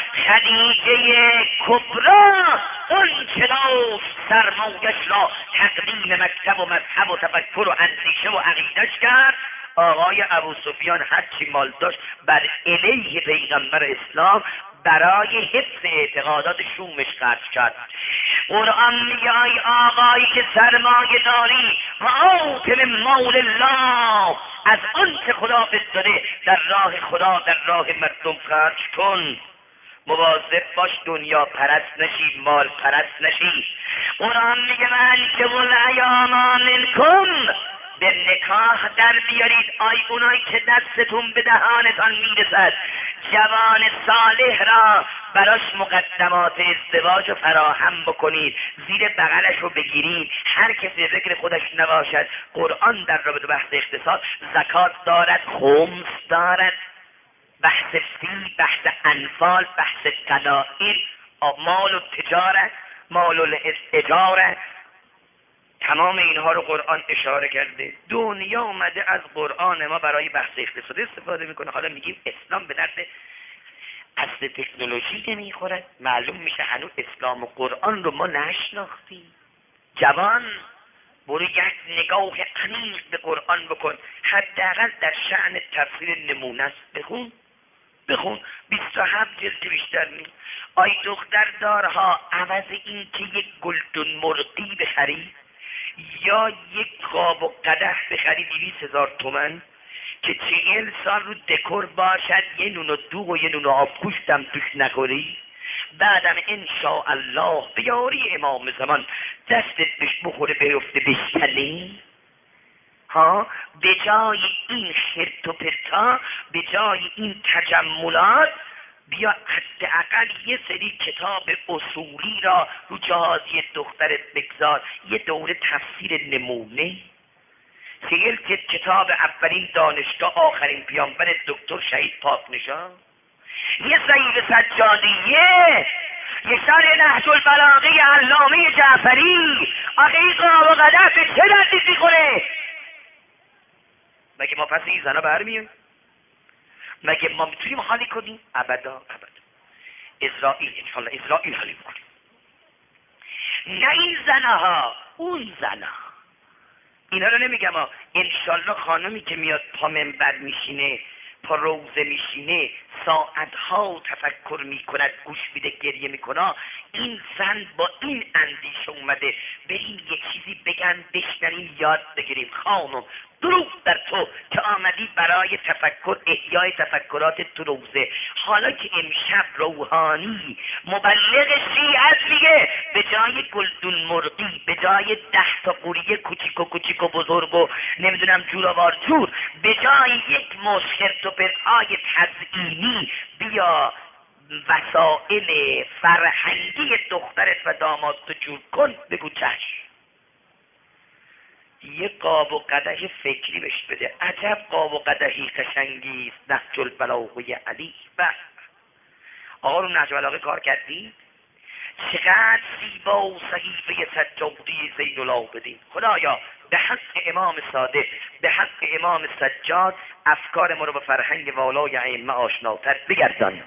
خدیجه کبرا اون چنان سرمایش را تقدیم مکتب و مذهب و تفکر و اندیشه و عقیدش کرد. آقای ابو سفیان هرچی مال داشت بر علیه پیغمبر اسلام برای حفظ اعتقادات شومش خرج کرد. قرآن میگه ای آقایی که سرمایه داری و آتم مال الله، از اون که خدا بده در راه خدا در راه مردم خرج کن. مواظب باش دنیا پرست نشی، مال پرست نشی. قرآن میگه من که والایام منکم به نکاح در بیارید. آی اونایی که دستتون به دهانتان میرسد جوان صالح را براش مقدمات ازدواج رو فراهم بکنید، زیر بغلش رو بگیرید. هر کسی فکر خودش نباشد. قرآن در رابطه بحث اقتصاد زکات دارد، خمس دارد، بحث فی، بحث انفال، بحث قلائل، مال و تجارت، مال و اجاره، تمام اینها رو قرآن اشاره کرده. دنیا اومده از قرآن ما برای بحث اقتصادی استفاده میکنه. حالا میگیم اسلام به درد اصل تکنولوژی نمیخورد. معلوم میشه هنوز اسلام و قرآن رو ما نشناختیم. جوان برو یک نگاه عمیق به قرآن بکن، حداقل در شأن تفسیر نمونه است بخون بخون بیست و هفت جلد بیشتر نیست. آی دختر دارها عوض این که یک گلدون مرغی بخری یا یک قاب و قدح بخری دویست هزار تومن که چهل سال رو دکور باشد، یه نون و دوغ و یه نون آب گوشتم توش نخوری، بعدم انشاءالله بیاری امام زمان دستت بش بخوره بیفته بشکنی. ها به جای این خرت و پرتا، به جای این تجملات، بیا حداقل یه سری کتاب اصولی را رو جهازی دخترت بگذار، یه دوره تفسیر نمونه، سیل کتاب اولین دانشگاه آخرین پیامبر دکتر شهید پاک نژاد، یه صحیفه سجادیه، یه شرح نهج البلاغه علامه جعفری. آخه این قاب و قدح به چه دردی میخوره؟ مگه ما پس این زنا برمیون؟ مگه ما میتونیم حالی کنیم؟ ابدا ابدا. اسرائیل انشالله اسرائیل حالی میکنیم. نه این زنها، اون زنها. اینا رو نمیگم ها. انشالله خانمی که میاد پا منبر میشینه، پا روزه میشینه، ساعتها تفکر میکند، گوش میده، گریه میکنه، این زن با این اندیشه اومده بریم یه چیزی بگن بشنویم یاد بگیریم. خانم دروغ در تو که آمدی برای تفکر، احیای تفکرات تو روزه. حالا که امشب روحانی مبلغ شیعت میگه به جای گلدون مرغی، به جای ده تا قوریه کوچیک و کوچیک و بزرگ و نمیدونم جوروار جور، به جای یک مشکرت و پرهای تزئینی بیا وسائل فرهنگی دخترت و داماد تو جور کن. بگو چشم. یه قاب و قدح فکری بهش بده. عجب قاب و قدحی قشنگی است نهج البلاغه علی. و آقا رو نهج البلاغه کار کردی؟ چقدر زیبا و صحیفه سجادی زین العابدین. خدایا به حق امام صادق، به حق امام سجاد افکار ما رو به فرهنگ والای ائمه آشناتر بگردان.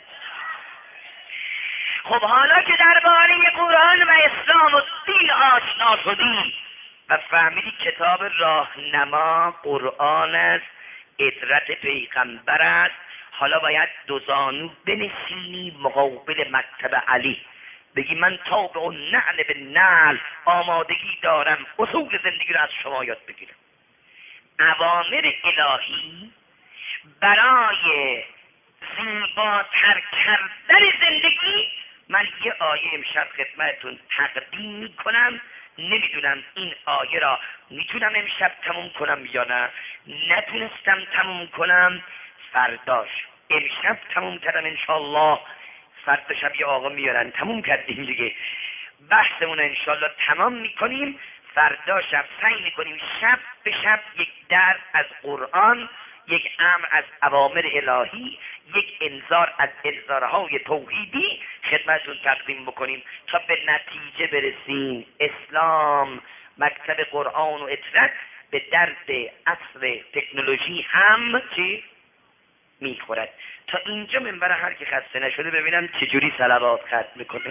خب حالا که درباره قرآن و اسلام و دین آشنا شدی و فهمیدی کتاب راهنما قرآن است، عطرت پیغمبر است، حالا باید دو زانو بنشینی مقابل مکتب علی، بگی من تابع و نعل به نعل آمادگی دارم اصول زندگی رو از شما یاد بگیرم. اوامر الهی برای زیباتر کردن زندگی، من یه آیه امشب خدمتتون تقدیم میکنم. نمیدونم این آیه را میتونم امشب تموم کنم یا نه. نتونستم تموم کنم فرداش. امشب تموم کردم انشالله، فردا شب یه آقا میارن. تموم کردیم دیگه، بحثمون انشالله تمام میکنیم. فردا شب سعی میکنیم شب به شب یک درس از قرآن، یک امر از اوامر الهی، یک انذار از انذارهای توحیدی خدمتتون تقدیم بکنیم تا به نتیجه برسیم. اسلام، مکتب قرآن و عطرت به درد عصر تکنولوژی هم چی میخورد. تا اینجا منبر هر کی خسته نشده ببینم چجوری صلوات ختم میکنه.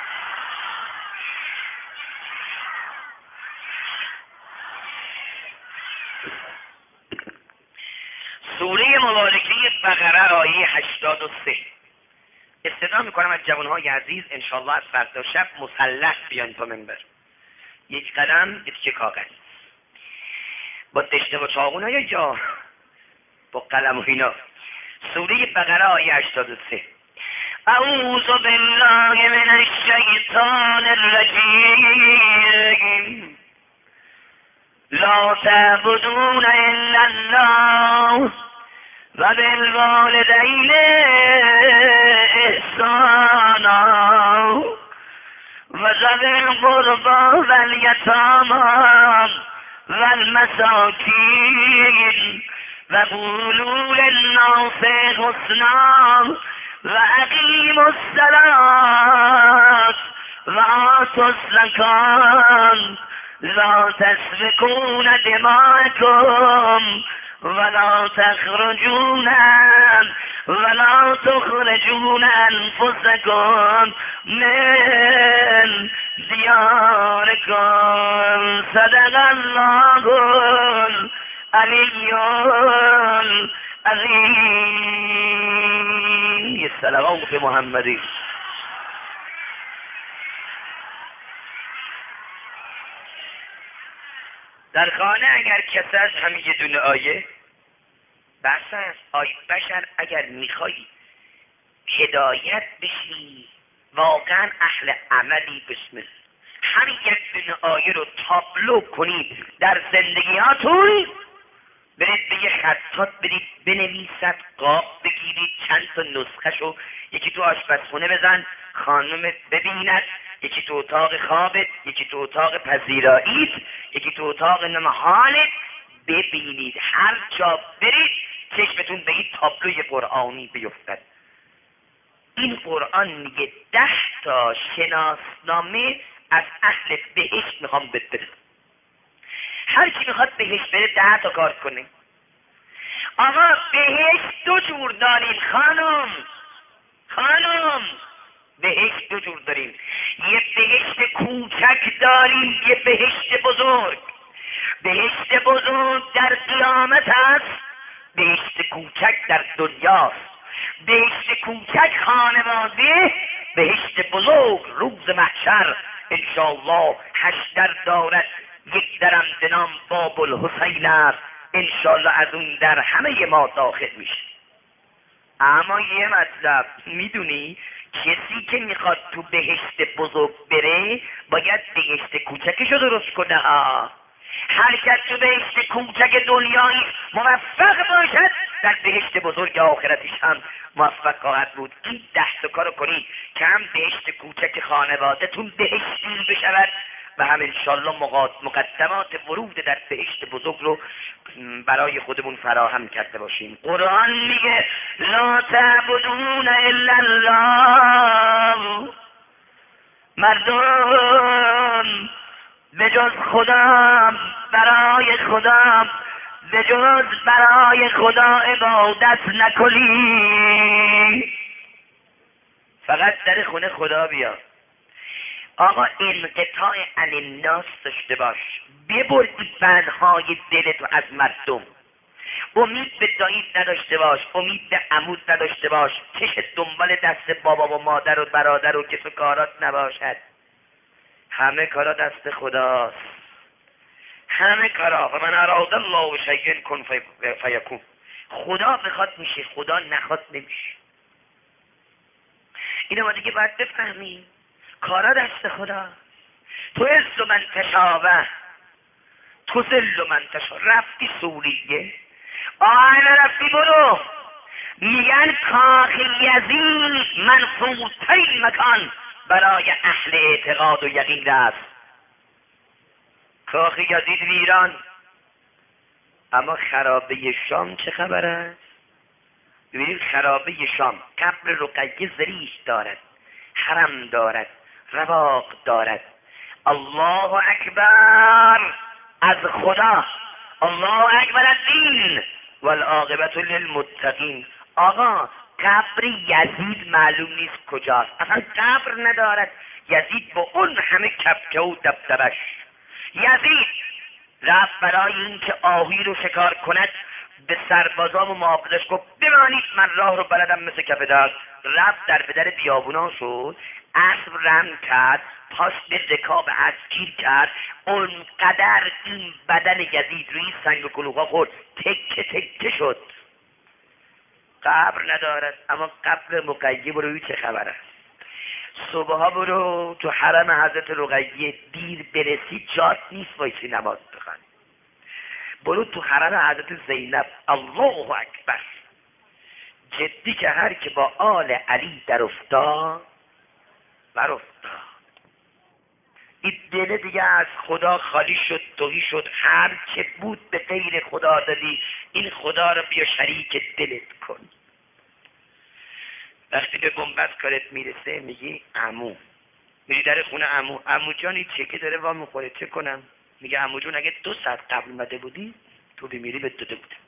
سوره مبارکه بقره آیه هشتاد و سه. استدعا میکنم از جوانهای عزیز انشالله از فردا شب مسلح بیان تا منبر. یک قلم، یک تیکه کاغذ با دشته و چاقو یا جا با قلم و اینا. سوره بقره آیه هشتاد و سه. اعوذ بالله من الشیطان الرجیم. لا تعبدون الا الله و بالوالدین احسانا و ذوی القربی والیتامی والمساکین و قولوا للناس حسنا و اقیموا الصلاة و آتوا الزکاة لا تسفكون دماءكم ولا تخرجون ولا تخرجون أنفسكم من دياركم صدق الله العلي العظيم. الصلوات محمدی. در خانه اگر کسی از همین یه دونه آیه بس است. آی بشر اگر میخوای هدایت بشی واقعا اهل عملی بسم الله، همین یک دونه آیه رو تابلو کنید در زندگیاتون، برید به یه خطات برید بنویسد، قاب بگیرید چند تا نسخه‌شو یکی تو آشپزخونه بزن خانم ببیند، یکی تو اتاق خوابت، یکی تو اتاق پذیراییت، یکی تو اتاق نمحالت، ببینید هر جا برید چشمتون به این تابلوی قرآنی بیفتد. این قرآن میگه ده تا شناسنامه از اهل بهشت میخوام بده. هر کی میخواد بهشت بره ده تا کار کنه. آقا بهشت دو جور داریم خانم خانم بهشت دو جور داریم. یه بهشت کوچک داریم، یه بهشت بزرگ. بهشت بزرگ در قیامت هست، بهشت کوچک در دنیاست. بهشت کوچک خانواده، بهشت بزرگ روز محشر انشاءالله هشت در دارد. یک درم به نام باب الحسین است، انشاءالله از اون در همه ما داخل میشه. اما یه مطلب میدونی، کسی که میخواد تو بهشت بزرگ بره باید بهشت کوچکشو درست کنه. ها هر کس تو بهشت کوچک دنیایی موفق باشد در بهشت بزرگ آخرتش هم موفق خواهد بود. این ده تا کارو کنید که هم بهشت کوچک خانواده‌تون بهشتی بشود و هم انشالله مقدمات ورود در بهشت بزرگ رو برای خودمون فراهم کرده باشیم. قرآن میگه لا تعبدون الا الله مردم به جز خدا برای خدا به جز برای خدا عبادت نکنی. فقط در خونه خدا بیا. آقا انقطاع عن الناس داشته باش، ببر بندهای دلتو از مردم. امید به داییت نداشته باش، امید به عمود نداشته باش، چشت دنبال دست بابا و مادر و برادر و کس و کارات نباشد. همه کارا دست خداست، همه کارا. و من اراد الله شیئا کن فیکون. خدا بخواد میشه، خدا نخواد نمیشه. اینو ما دیگه باید بفهمیم، کارا دست خدا. تو عز من تشابه تو ذل من تشا. رفتی سوریه، آه رفتی برو. میگن کاخ یزید منفوذترین مکان برای اهل اعتقاد و یقین است. کاخ یزید ویران، اما خرابه شام چه خبر است؟ ببینید خرابه شام قبر رقیه زریح دارد، حرم دارد، رواق دارد. الله اکبر از خدا، الله اکبر از دین والعاقبت للمتقین. آقا قبر یزید معلوم نیست کجاست، اصلا قبر ندارد یزید با اون همه کپکه و دبدبش. یزید رفت برای اینکه آهوی رو شکار کند، به سربازان و محافظش گفت بمانید من راه رو بلدم مثل کف دست. رفت در بدر بیابونا شد، اسب رم کرد، پاش به رکاب اسب گیر کرد، اونقدر این بدن یزید روی سنگ و کلوخا خورد تکه تکه شد. قبر ندارد، اما قبر رقیه برو چه خبر است. صبحها برو تو حرم حضرت رقیه، دیر برسی جات نیست وایسی نماز بخوانی. برو تو حرم حضرت زینب، الله اکبر. جدی که هر که با آل علی در افتاد بر افتاد. این دل دیگه از خدا خالی شد، توهی شد. هر چه بود به غیر خدا دادی، این خدا رو بیا شریک دلت کن. وقتی به بنبست کارت میرسه میگی عمو، میری در خونه عمو، عمو جان این چکه داره وا میخوره چه کنم؟ میگه عمو جون اگه دو ساعت قبل اومده بودی تو بمیری بهت داده بودم،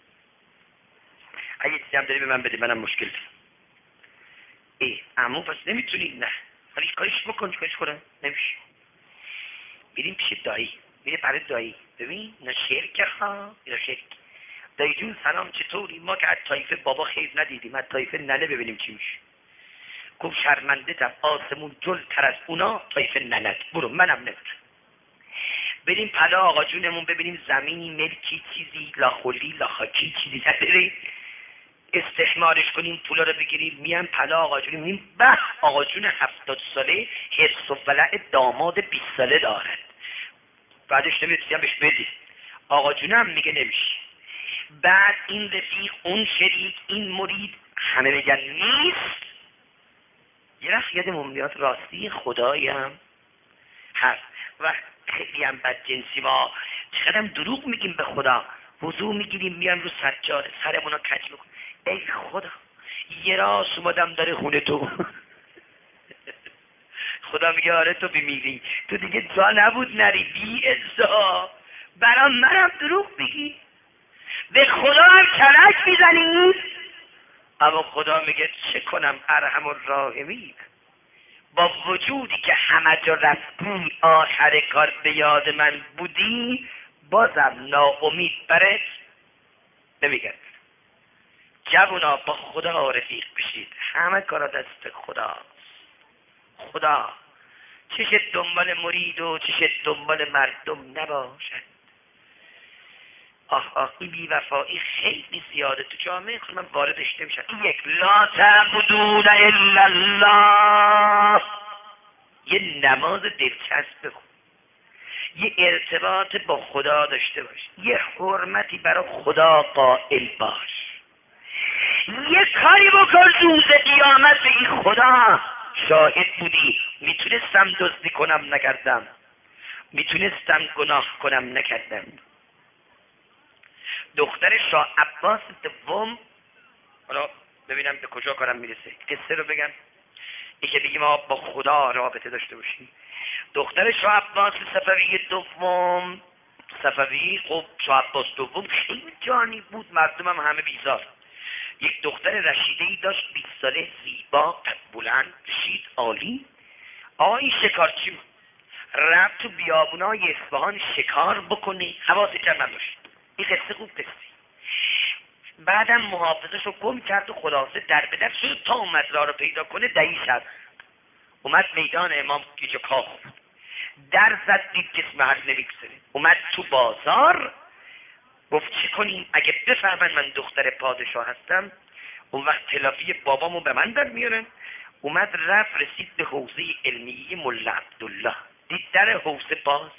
اگه چیزی هم داری به من بده منم مشکل دارم. ای عمو پس نمیتونی؟ نه ولی کاریش بکن. کاریش کنم نمیشه. میریم پیش دایی، میره برای دایی، ببین نه شرک ها یا شرک. دایی جون سلام چطوری؟ ما که از طایفه بابا خیر ندیدیم، از طایفه ننه ببینیم چی میشه. گفت شرمنده تم، آسمون جل تر از اونا طایفه ننت، برو منم نمیتونم. بریم پلا آقا جونمون ببینیم زمینی ملکی چیزی لاخولی لاخاکی چیزی نداره، استثمارش کنیم پولا رو بگیریم. میان پلا آقا جون، میبینیم به آقا جون هفتاد ساله حرص و ولع داماد بیست ساله دارد، بعدش نمیتونیم بهش بدیم. آقا جونم میگه نمیشه. بعد این رفیق، اون شریک، این مرید، همه میگن نیست. یه وقت یادمون میاد راستی خدایم هست و خیلی هم بد جنسی ما چقدر دروغ میگیم به خدا. وضو میگیریم میان رو سجاده سرمون رو کج میکنیم. ای خدا یه راست اومدم داره خونه تو. خدا میگه آره تو بمیری، تو دیگه جا نبود نری، بی ازا برام منم دروغ میگی، به خدا هم کلک میزنی. اما خدا میگه چه کنم ارحم الراحمین، با وجودی که همه جا رفتی آخر کار به یاد من بودی بازم ناامید برت نمیگرد. جوونا با خدا رفیق بشید، همه کارا دست خداست. خدا چشت دنبال مرید و چشت دنبال مردم نباشد. آه آه این بی‌وفایی خیلی زیاده تو جامعه، خود من واردش نمیشم. این یک لا تعبدون الا الله، یه نماز دلچسب بخون، یه ارتباط با خدا داشته باش، یه حرمتی برای خدا قائل باش، یه کاری بکن روز قیامت بگی خدا شاهد بودی، میتونستم دزدی کنم نکردم، میتونستم گناه کنم نکردم. دختر شاه عباس دوم، حالا ببینم به کجا کارم میرسه، قصه رو بگم. این که بگیم ما با خدا رابطه داشته باشیم. دختر شاه عباس صفوی دوم، صفوی خب شاه عباس دوم خیلی جانی بود، مردم هم همه بیزار. یک دختر رشیده‌ای داشت، بیست ساله، زیبا، قد بلند، شید، عالی. آقای شکارچی بود، رفت تو بیابونای اصفهان شکار بکنه، حواسی کم نداشت. این قصه خوب قصه. بعدم محافظش رو گم کرد و خلاصه در به در شد تا اومد راه رو پیدا کنه. دهی شد اومد میدان امام گیج و کاخ در زد، دید کس محل نمیگذره. اومد تو بازار، گفت چه کنیم اگه بفهمن من دختر پادشاه هستم اون وقت تلافی بابامو به من در میارن. اومد رفت رسید به حوزه علمیه ملا عبدالله، دید در حوزه باز،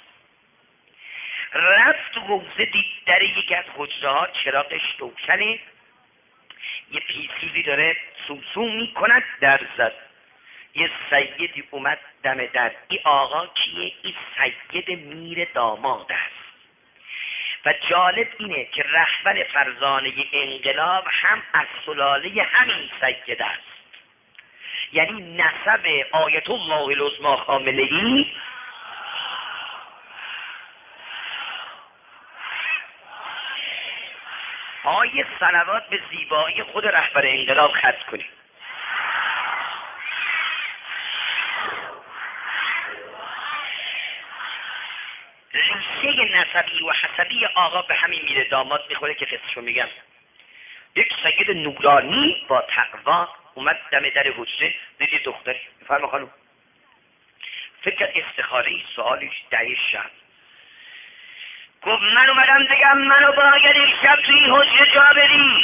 رفت تو حوزه دید در یکی از حجره ها چراغش روشنه، یه پیسوزی داره سوسو میکند، در زد. یه سیدی اومد دم در. این آقا کیه؟ این سید میر داماد است. و جالب اینه که رهبر فرزانه انقلاب هم از سلاله همین سید است، یعنی نسب آیت الله العظمی خامنه‌ای آیه صلوات به زیبایی خود رهبر انقلاب ختم کنیم. ریشه نسبی و حسبی آقا به همین میر داماد میخوره که قصهشو میگم. یک سید نورانی با تقوا اومد دم در حجره، دیدی دختری. فرما خانم فکر کرد استخاره ای سوالیش ده شب. گفت من اومدم بگم منو باید این شب توی این حجره جا بدی.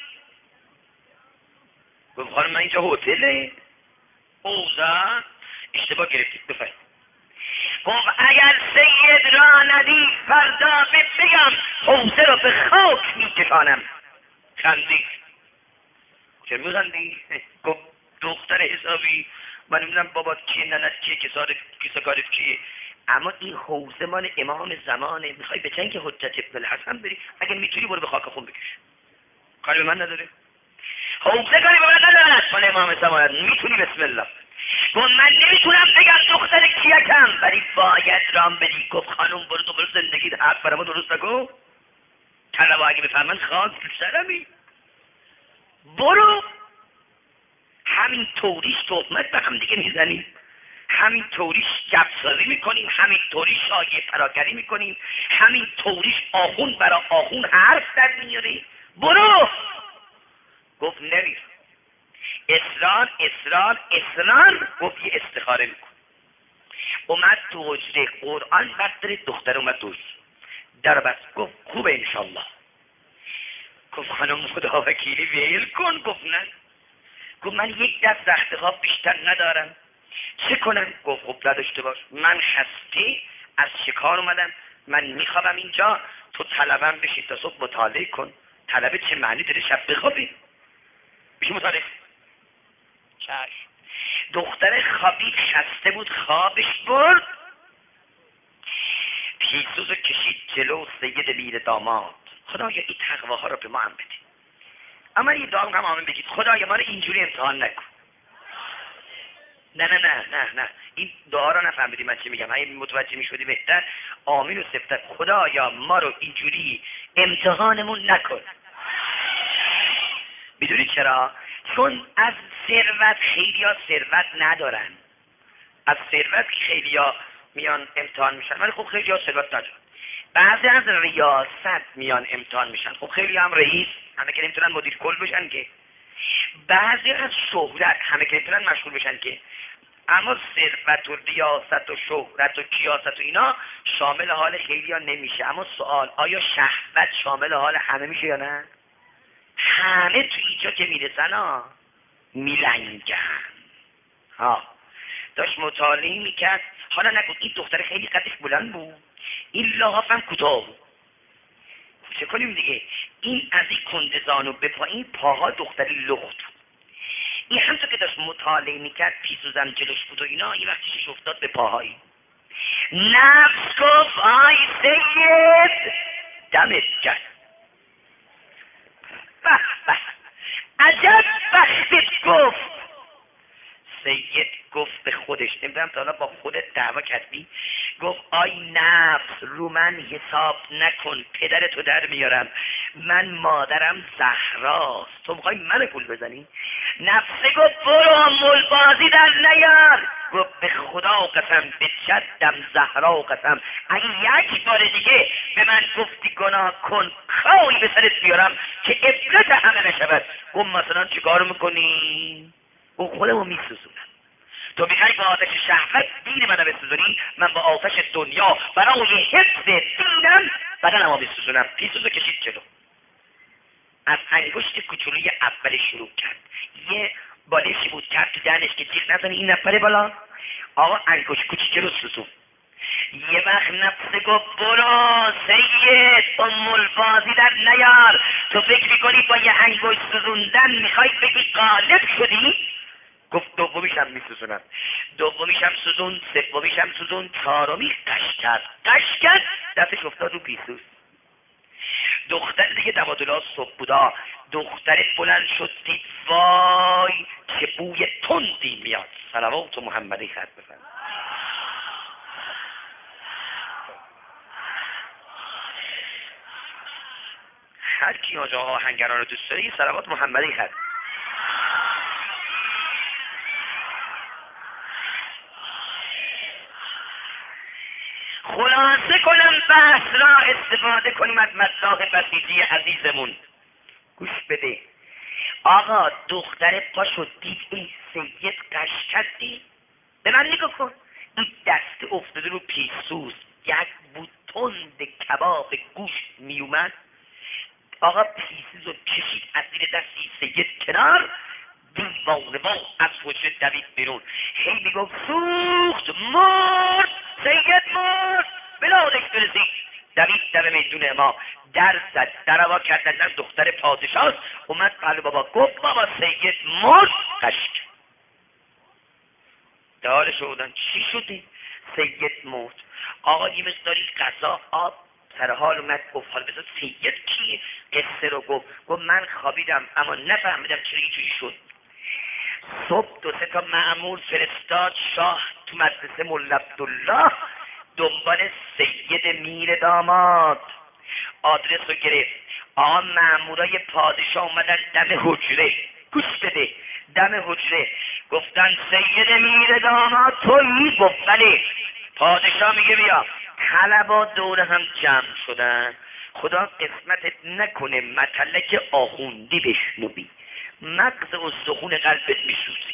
گفت خانم من اینجا هتله. اوزا اشتباه گرفتید، بفرمایید. گفت اگر سید را ندی فردا بگم حوزه رو به خاک میکشانم. خندید. چرا میخندی؟ گفت دختر حسابی من نمیدونم بابات کیه، ننت کیه، کسا کارت کیه، اما این حوزه مال امام زمانه. میخوای به جنگ حجت ابن الحسن بری؟ اگه میتونی برو به خاک خون بکش. کاری به من نداره. حوزه کاری به من نداره، مال امام زمانه. میتونی بسم الله. گفت من نمیتونم بگم دختر کیکم ولی باید رام بدی. گفت خانم برو تو برو زندگیت حق برای ما درست نکن. طلبا اگه بفهمن خواست سرمی برو. همین طوریش تهمت به هم دیگه میزنیم، همین طوریش گپسازی میکنیم، همین طوریش شایعه پراکنی میکنیم، همین طوریش آخون برا آخون حرف در میاری. برو. گفت نمیر. اصرار اصرار اصرار. گفت یه استخاره میکن. اومد تو حجره قرآن برداره. دختر اومد دوش در بست. گفت خوبه انشالله. گفت خانم خدا وکیلی ویل کن. گفت نه. گفت من یک دست رخت خواب بیشتر ندارم، چه کنم؟ گفت خب نداشته باش، من خسته از شکار اومدم، من میخوابم اینجا، تو طلبم بشید تا صبح مطالعه کن. طلبه چه معنی داره؟ شب بخوابی بشی مطالعه. چشم. دختر خوابید، خسته بود، خوابش برد. پیسوزو کشید جلو سید میر داماد. خدایا این تقواها رو به ما هم بده. اما یه دعا هم آمین بگید خدایا ما رو اینجوری امتحان نکن. نه نه نه نه نه این دعا رو نفهمیدی من چی میگم. اگه متوجه میشدی بهتر. آمین و سفتر. خدایا ما رو اینجوری امتحانمون نکن. میدونی چرا؟ چون از ثروت خیلیا ثروت ندارن. از ثروت خیلیا میان امتحان میشن ولی خب خیلیا ثروت ندارن. بعضی از ریاست میان امتحان میشن، خب خیلی هم رئیس، همه که نمیتونن مدیر کل بشن که. بعضی از شهرت، همه که نمیتونن مشغول بشن که. اما ثروت و ریاست و شهرت و کیاست و اینا شامل حال خیلی ها نمیشه. اما سوال آیا شهوت شامل حال همه میشه یا نه؟ همه تو اینجا که میرسن ها میلنگن. ها داشت مطالعه میکرد. حالا نگو این دختر خیلی قدش بلند بود، این لحاف هم کوتاه بود. چه کنیم دیگه؟ این از این کندزانو به پایین پاها دختری لخت. این همطور که داشت مطالعه میکرد پیسوزم جلوش بود و اینا، این وقتی چش افتاد به پاهایی. نفس گفت آی سید دمت کرد. به به عجب بختت. گفت سید گفت به خودش، نمیدونم تا حالا با خودت دعوا کردی، گفت آی نفس رو من حساب نکن، پدرتو در میارم، من مادرم زهراست، تو میخوای منو گول بزنی؟ نفسه گفت برو ملبازی در نیار. گفت به خدا قسم، به جدم زهرا قسم، اگه یک بار دیگه به من گفتی گناه کن کاری به سرت بیارم که عبرت همه نشود. گفت مثلا چیکار میکنی؟ گفت خودمو میسوزونم. تو میخوای با آتش شهوت دین منو بسوزونی، من با آتش دنیا برای حفظ دینم بدنمو میسوزونم. پیسوزو کشید جلو، از انگشت کوچولوی اول شروع کرد، یه بالشی بود کرد تو دهنش که جیغ نزنه این نفره بالا. آقا انگشت کوچیکه رو سوزون. یه وقت نفسه گفت برو سید ام البازی در نیار، تو فکر میکنی با یه انگشت سوزوندن میخوای بگی غالب شدی؟ گفت دومیشم میسوزونم. دومیشم سوزون، سومیشم سوزون، چهارمی قش کرد. قش کرد دستش افتاد رو پیسوس. دختر دیگه دمادولا صبح بودا، دختر بلند شد دید وای چه بوی تندی میاد. صلوات محمدی خط بفرم. هر کی آجا آهنگران رو دوست داره یه صلوات محمدی خط. خلاصه کنم بحث را، استفاده کنیم از مداح بسیجی عزیزمون. گوش بده آقا، دختر پا شد دید این سید قش کردی؟ به من نگاه کن، این دست افتاده رو پیسوس، یک بود تند کباب گوشت میومد. آقا پیسوس رو کشید از زیر دستی سید کنار، دیوانه‌وار از حجره دوید بیرون، هی میگفت سوخت مرد سید مرد بلادش برسید. دوید دم میدون ما، در زد، در هوا کردن از دختر پادشاه اومد پهلو بابا، گفت بابا سید مرد. قشک دارش بودن چی شده؟ سید مرد. آقا یه مقداری غذا آب سر حال اومد، گفت حال بذار سید کیه؟ قصه رو گفت. گفت من خوابیدم اما نفهمیدم چرا اینجوری شد. صبح دو سه تا مأمور فرستاد شاه تو مدرسه مولا عبدالله دنبال سید میر داماد. آدرس رو گرفت. آقا مأمورای پادشاه اومدن دم حجره. گوش بده، دم حجره گفتن سید میر داماد تویی؟ گفت بله. پادشاه میگه بیا. طلبا دور هم جمع شدن. خدا قسمتت نکنه مطلق آخوندی بشنوی، مغز و سخون قلبت میسوزی.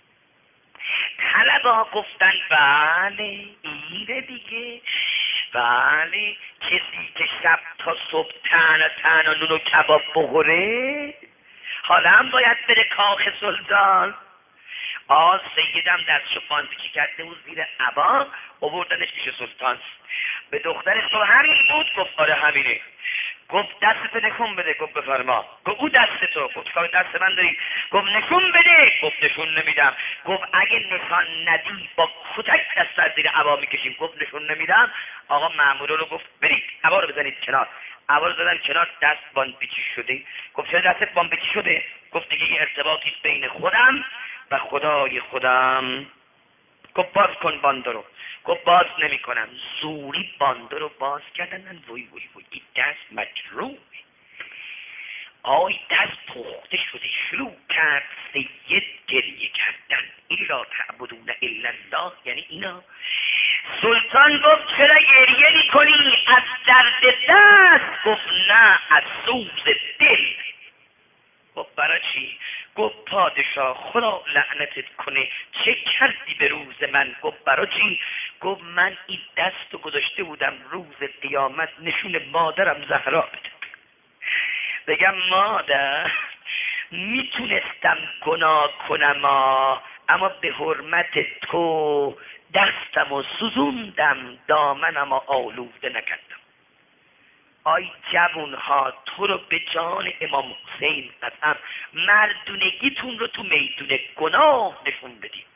طلبا گفتن بله ایره دیگه، بله کسی که شب تا صبح تنها تنها نون و کباب بخوره حالا هم باید بره کاخ سلطان. آه سیدم دستشو پانتکی کرده بود زیر عبا، آوردنش پیش سلطان. به دخترش تو همین بود؟ گفت آره همینه. گفت دستتو نشون بده. گفت بفرما. گفت او دستتو. گفت چیکار دست من داری؟ گفت نشون بده. گفت نشون نمیدم. گفت اگه نشان ندی با کتک دست از زیر عبا میکشیم. گفت نشون نمیدم. آقا مأمورا رو گفت برید عبا رو بزنید کنار. عبا رو زدن کنار، دست باندپیچی شده. گفت چرا دستت باندپیچی شده؟ گفت دیگه یه ارتباطی بین خودم و خدای خودم. گفت باز کن باند رو. گفت باز نمی کنم. زوری باند رو باز کردن. وای وای وای این دست مجروحه. آی دست پخته شده. شروع کرد سید گریه کردن. این را تعبدون الا الله، یعنی اینا. سلطان گفت چرا گریه می کنی؟ از درد دست؟ گفت نه از سوز دل. گفت برای چی؟ گفت پادشاه خدا لعنتت کنه چه کردی به روز من؟ گفت برای چی؟ گفت من این دست رو گذاشته بودم روز قیامت نشون مادرم زهرا بده، بگم مادر میتونستم گناه کنم اما به حرمت تو دستم و سوزوندم، دامنم و آلوده نکردم. آی جوون ها تو رو به جان امام حسین قسم مردونگیتون رو تو میدون گناه نشون بدید،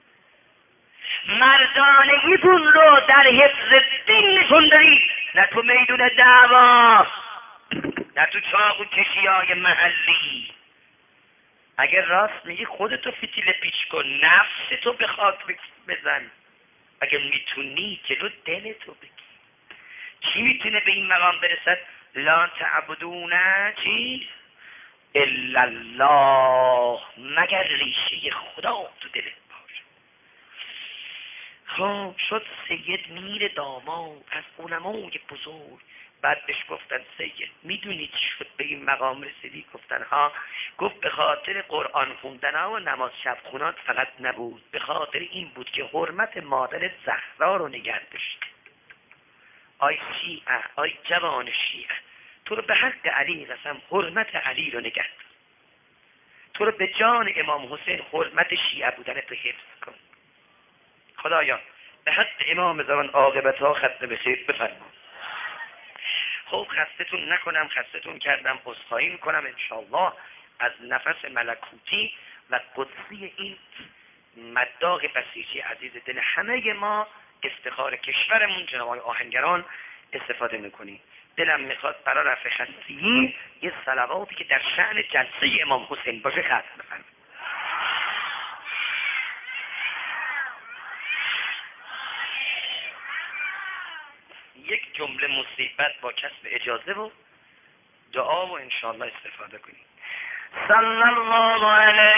مردانگیتون رو در حفظ دین نشون بدید، نه تو میدون دعوا، نه تو چاقو کشی های محلی. اگر راست میگی خودتو فتیله پیچ کن، نفس تو به خاک بزن. اگر میتونی جلو دل تو بگی. چی میتونه به این مقام برسد؟ لا تعبدون چی؟ الا الله، مگر ریشه خدا تو دلت باشه. خب شد سید میر داماد از علمای بزرگ. بعد بهش گفتن سید میدونی چی شد به این مقام رسیدی؟ گفتن ها. گفت به خاطر قرآن خوندن ها و نماز شب خونات فقط نبود، به خاطر این بود که حرمت مادر زهرا رو نگه داشت. آی شیعه، آی جوان شیعه، تو رو به حق علی قسم حرمت علی رو نگه دار. تو رو به جان امام حسین حرمت شیعه بودن تو حفظ کن. خدایا به حق امام زمان عاقبت ها ختم به خیر بفرما. خب خستتون نکنم، خستتون کردم، عذرخواهی میکنم انشالله از نفس ملکوتی و قدسی این مداق بسیجی عزیز دل همه ما، افتخار کشورمون، جناب آقای آهنگران استفاده میکنیم. دلم میخواد برای رفع خستگی یه صلواتی که در شأن جلسه امام حسین باشه ختم بکنم. یک جمله مصیبت با کسب اجازه و دعا و انشاءالله استفاده کنیم. صلی الله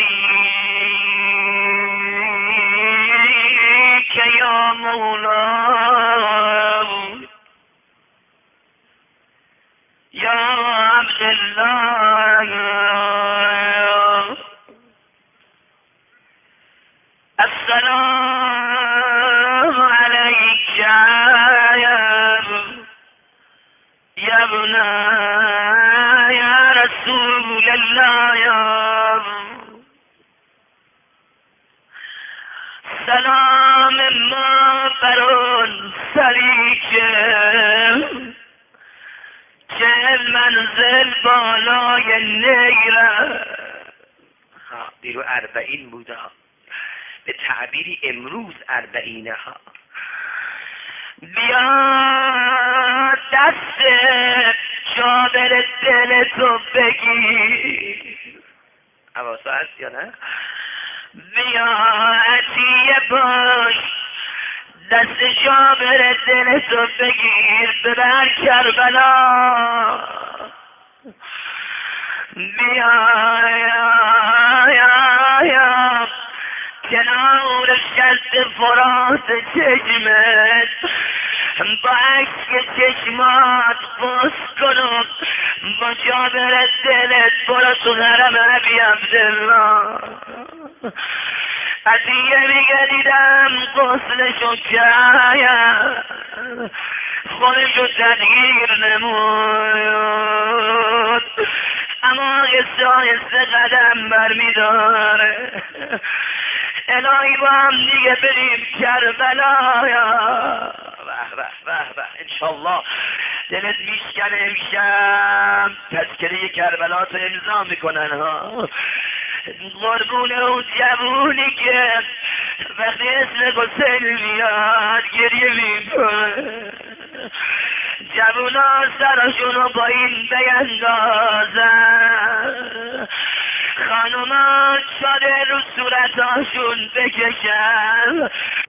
علیک یا مولا یا عبدالله السلام علیک یا ابن یا رسول الله یا سلام ما بر آن سری که چهل منزل بالای نیره. دیرو اربعین بوده، به تعبیری امروز اربعینه ها. بیا دست چادر دل تو بگیر، حواسا هست یا نه؟ بیا عطیه باش دست چادر دل تو بگیر، ببر کربلا. بیا یا یا یا کنار شست فرات چشمت، با عکس چشمات بس کنم، با جابر دلت برو تو حرم ابی عبدالله. عطیه میگه دیدم غسلشو کرد، خودشو تغییر نمود، اما آهسته آهسته قدم برمیداره. الهی با هم دیگه بریم کربلا. به به به به انشالله دلت میشکنه امشب تذکره کربلا تو امضا میکنن ها. قربون اون جوونی که وقتی اسم حسین میاد گریه میکنه. جوونا سرشونو با این بیندازن، خانوما چادر رو صورتاشون بکشن،